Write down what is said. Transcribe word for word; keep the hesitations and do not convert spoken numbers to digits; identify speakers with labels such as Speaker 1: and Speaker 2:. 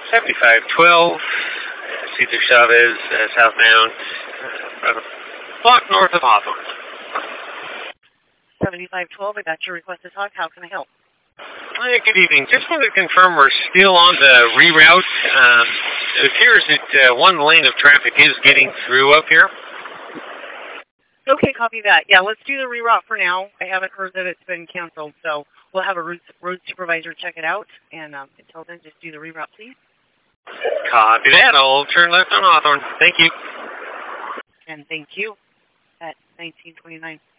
Speaker 1: seventy-five twelve, Cesar Chavez, uh, southbound, uh, block north of Hawthorne.
Speaker 2: seventy-five twelve, I got your request to talk. How can I help?
Speaker 1: Hi, good evening. Just wanted to confirm we're still on the reroute. Um, it appears that uh, one lane of traffic is getting through up here.
Speaker 2: Okay, copy that. Yeah, let's do the reroute for now. I haven't heard that it's been canceled, so we'll have a road, road supervisor check it out. And um, until then, just do the reroute, please.
Speaker 1: Copy that. I'll turn left on Hawthorne. Thank you.
Speaker 2: And thank you at nineteen twenty-nine.